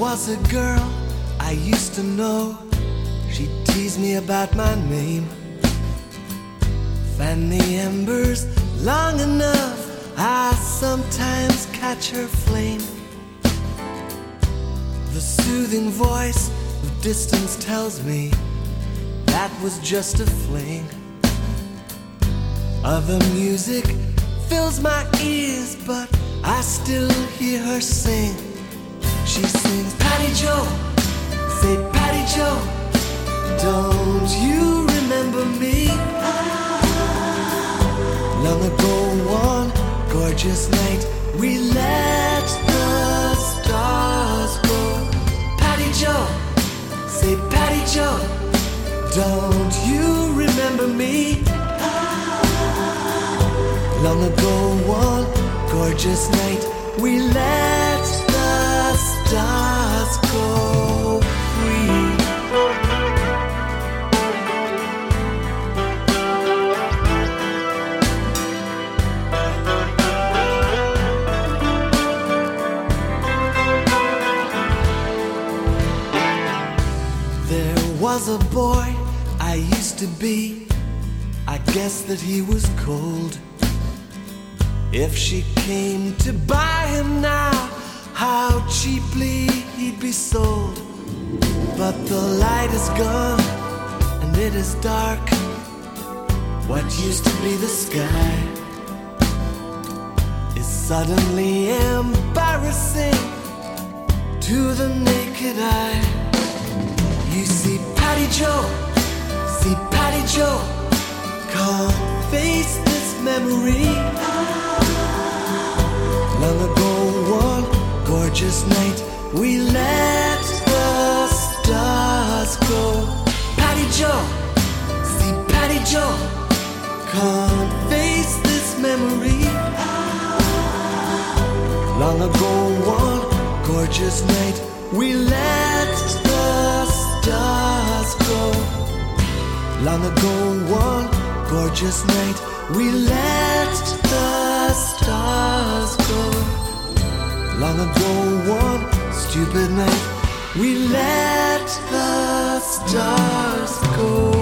was a girl I used to know. She'd tease me about my name. Fan the embers long enough, I sometimes catch her flame. The soothing voice of distance tells me that was just a fling. Other music fills my ears, but I still hear her sing. She sings, Patty Joe, say Patty Joe, don't you remember me? Long ago one gorgeous night, we let the stars go. Patty Joe, say Patty Joe, don't you remember me? Long ago one gorgeous night, we let the stars go free. There was a boy I used to be. I guess that he was cold. If she came to buy him now, how cheaply he'd be sold. But the light is gone and it is dark. What used to be the sky is suddenly embarrassing to the naked eye. You see Patty Joe, see Patty Joe, can't face this memory. Long ago one gorgeous night, we let the stars go. Patty Joe, see Patty Joe, can't face this memory. Long ago one gorgeous night, we let the stars go. Long ago one gorgeous night, we let the stars go. Long ago one stupid night, we let the stars go.